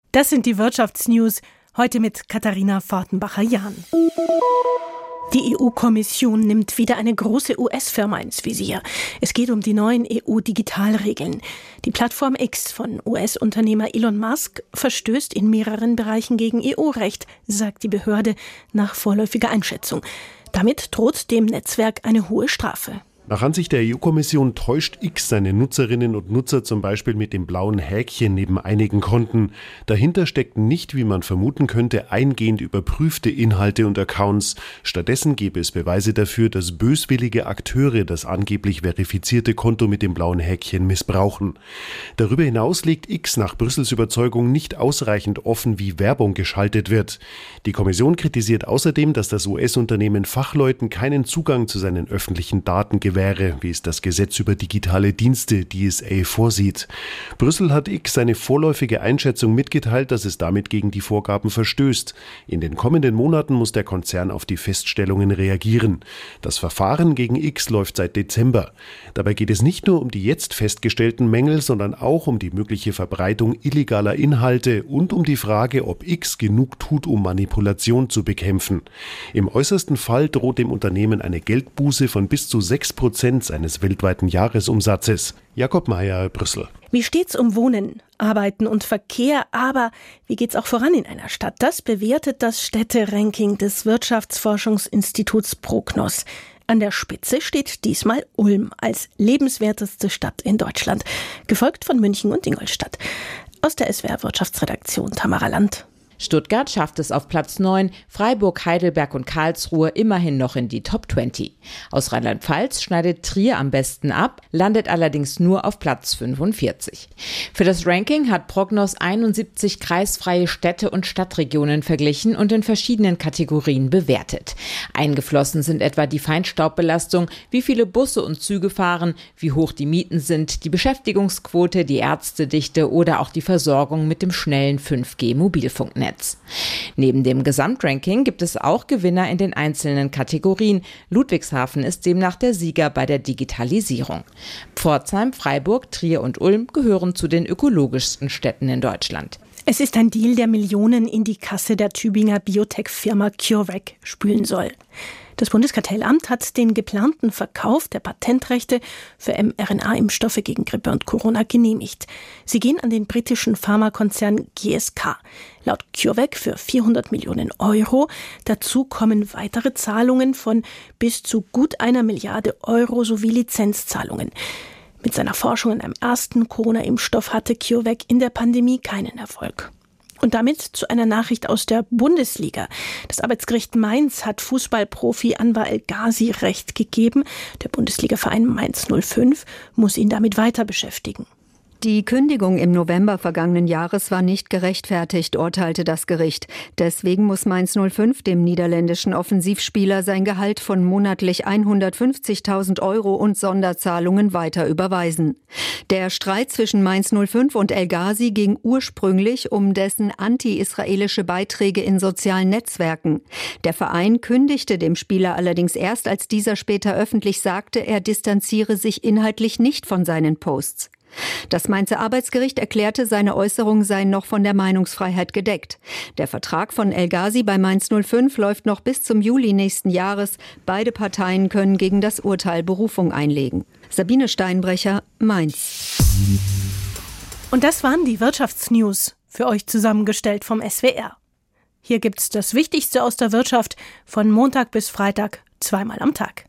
Das sind die Wirtschaftsnews, heute mit Katharina Fortenbacher-Jahn. Die EU-Kommission nimmt wieder eine große US-Firma ins Visier. Es geht um die neuen EU-Digitalregeln. Die Plattform X von US-Unternehmer Elon Musk verstößt in mehreren Bereichen gegen EU-Recht, sagt die Behörde nach vorläufiger Einschätzung. Damit droht dem Netzwerk eine hohe Strafe. Nach Ansicht der EU-Kommission täuscht X seine Nutzerinnen und Nutzer zum Beispiel mit dem blauen Häkchen neben einigen Konten. Dahinter steckten nicht, wie man vermuten könnte, eingehend überprüfte Inhalte und Accounts. Stattdessen gäbe es Beweise dafür, dass böswillige Akteure das angeblich verifizierte Konto mit dem blauen Häkchen missbrauchen. Darüber hinaus legt X nach Brüssels Überzeugung nicht ausreichend offen, wie Werbung geschaltet wird. Die Kommission kritisiert außerdem, dass das US-Unternehmen Fachleuten keinen Zugang zu seinen öffentlichen Daten gewährt, wie es das Gesetz über digitale Dienste DSA vorsieht. Brüssel hat X seine vorläufige Einschätzung mitgeteilt, dass es damit gegen die Vorgaben verstößt. In den kommenden Monaten muss der Konzern auf die Feststellungen reagieren. Das Verfahren gegen X läuft seit Dezember. Dabei geht es nicht nur um die jetzt festgestellten Mängel, sondern auch um die mögliche Verbreitung illegaler Inhalte und um die Frage, ob X genug tut, um Manipulation zu bekämpfen. Im äußersten Fall droht dem Unternehmen eine Geldbuße von bis zu 6% seines weltweiten Jahresumsatzes. Jakob Meyer, Brüssel. Wie steht's um Wohnen, Arbeiten und Verkehr? Aber wie geht's auch voran in einer Stadt? Das bewertet das Städteranking des Wirtschaftsforschungsinstituts Prognos. An der Spitze steht diesmal Ulm als lebenswerteste Stadt in Deutschland, gefolgt von München und Ingolstadt. Aus der SWR-Wirtschaftsredaktion Tamara Land. Stuttgart schafft es auf Platz 9, Freiburg, Heidelberg und Karlsruhe immerhin noch in die Top 20. Aus Rheinland-Pfalz schneidet Trier am besten ab, landet allerdings nur auf Platz 45. Für das Ranking hat Prognos 71 kreisfreie Städte und Stadtregionen verglichen und in verschiedenen Kategorien bewertet. Eingeflossen sind etwa die Feinstaubbelastung, wie viele Busse und Züge fahren, wie hoch die Mieten sind, die Beschäftigungsquote, die Ärztedichte oder auch die Versorgung mit dem schnellen 5G-Mobilfunknetz. Neben dem Gesamtranking gibt es auch Gewinner in den einzelnen Kategorien. Ludwigshafen ist demnach der Sieger bei der Digitalisierung. Pforzheim, Freiburg, Trier und Ulm gehören zu den ökologischsten Städten in Deutschland. Es ist ein Deal, der Millionen in die Kasse der Tübinger Biotech-Firma CureVac spülen soll. Das Bundeskartellamt hat den geplanten Verkauf der Patentrechte für mRNA-Impfstoffe gegen Grippe und Corona genehmigt. Sie gehen an den britischen Pharmakonzern GSK. Laut CureVac für 400 Millionen Euro. Dazu kommen weitere Zahlungen von bis zu gut 1 Milliarde Euro sowie Lizenzzahlungen. Mit seiner Forschung an einem ersten Corona-Impfstoff hatte CureVac in der Pandemie keinen Erfolg. Und damit zu einer Nachricht aus der Bundesliga. Das Arbeitsgericht Mainz hat Fußballprofi Anwar El Ghazi Recht gegeben. Der Bundesligaverein Mainz 05 muss ihn damit weiter beschäftigen. Die Kündigung im November vergangenen Jahres war nicht gerechtfertigt, urteilte das Gericht. Deswegen muss Mainz 05 dem niederländischen Offensivspieler sein Gehalt von monatlich 150.000 Euro und Sonderzahlungen weiter überweisen. Der Streit zwischen Mainz 05 und El Ghazi ging ursprünglich um dessen anti-israelische Beiträge in sozialen Netzwerken. Der Verein kündigte dem Spieler allerdings erst, als dieser später öffentlich sagte, er distanziere sich inhaltlich nicht von seinen Posts. Das Mainzer Arbeitsgericht erklärte, seine Äußerungen seien noch von der Meinungsfreiheit gedeckt. Der Vertrag von El Ghazi bei Mainz 05 läuft noch bis zum Juli nächsten Jahres. Beide Parteien können gegen das Urteil Berufung einlegen. Sabine Steinbrecher, Mainz. Und das waren die Wirtschaftsnews, für euch zusammengestellt vom SWR. Hier gibt's das Wichtigste aus der Wirtschaft von Montag bis Freitag, zweimal am Tag.